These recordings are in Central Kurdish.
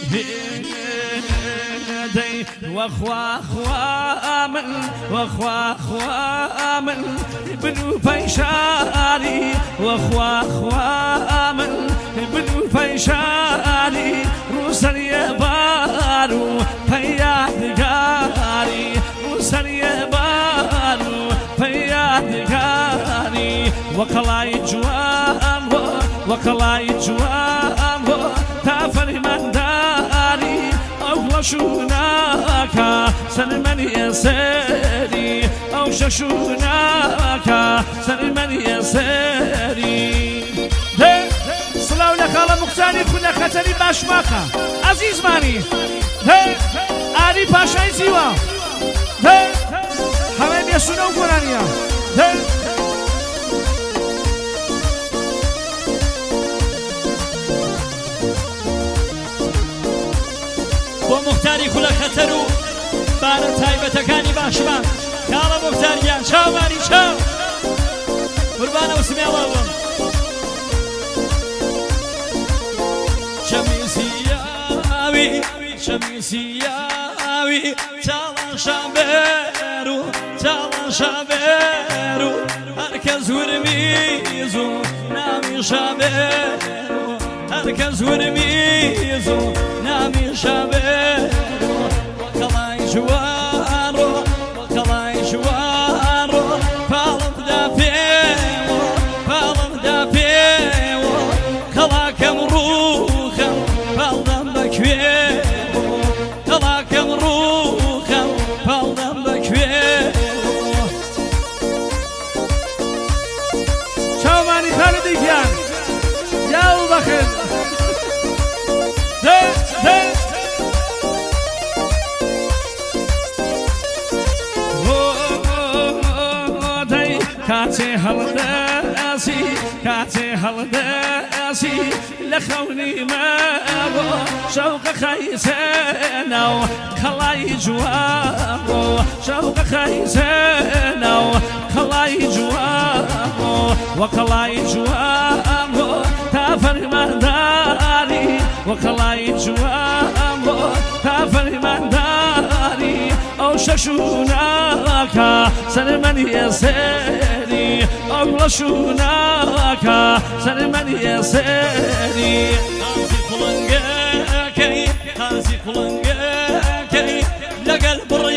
وخوا من بنو فيشاري وخوا من بنو فيشاري روسر يبارو فيادقاري روسر يبارو فيادقاري وقلاي جوان تافر من داري أغلشوناك سلمن يساري أو ششوناك سلمن يساري سلاو لك الله مختاري كنا خطري باشماكا عزيز ماني آري پاشای زیوا همه میسونه و گرانیا بۆ مختاری خولە خەتەر و بارە تایبەتەکانی باشمان کاڵە مختاریان چاواری چاو قوربانە وسمیاوە بم شەمیسیاوی چاڵان شابێر و هەرکەس ورمیز و نامی شابێر و هەرکەس ورمیز و نامی شابێر و وەکەڵای جوان ڕۆ پاڵمدا پێوە کەڵاکەم ڕووخەم پاڵدەم بەکوێ کەڵاکەم ڕووخەم پاڵدەم بەکوێ چاومانی خالدیکیان یاو بەخێر کاتێ هەڵدەسی لە خەونی مەوە شەوقە خەیسێنە و کەڵای جوان ڕۆ شەوقە خەیسێنە و کەڵای جوان ڕۆ وەکەڵای جوان ڕۆ تا فەرمانداری وەکەڵای جوان ڕۆ تا فەرمانداری ئەو شەشوناکە سەرمەنی ئێسێری ئەو لەشوناکە سەرمەنی ئێسێری قازی قوڵنگەکەی لەگەڵ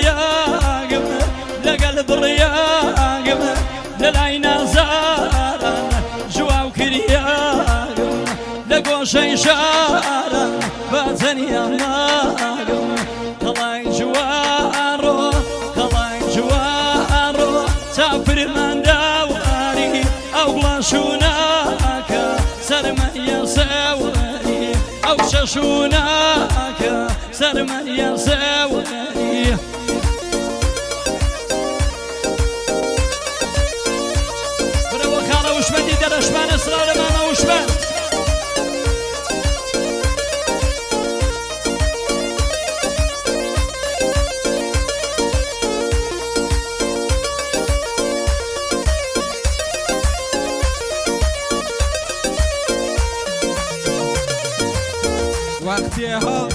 بڕیاگم لەلای نازاران ژواو کریاگم لە گۆشەی شاران بەجەنیان ناگم کەڵای جوان ڕۆ چاپرمانداواری ئەو گڵاشوناکە سەرمەنیە سەوەری ئەو شەشوناکە سەرمەنیە سەوەری برەوە کاڵە وشمەندی دەرەشمانە سڵاو لە مامە وشمەند وەختی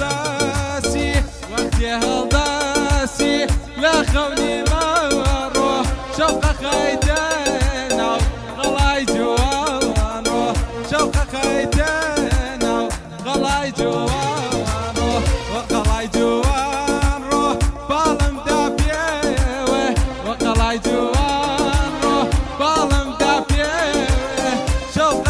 هەڵداسی لە خەونی مەوەڕۆ شەوقە خەیتەنە و غەڵای جوان ڕۆ شەوقە خەیتەنە و غەڵای جوان ڕۆ وەقەڵای جوان ڕۆ باڵمدا پێوێ وەقەڵای جوان ڕۆ باڵمدا پێوێ شەوقە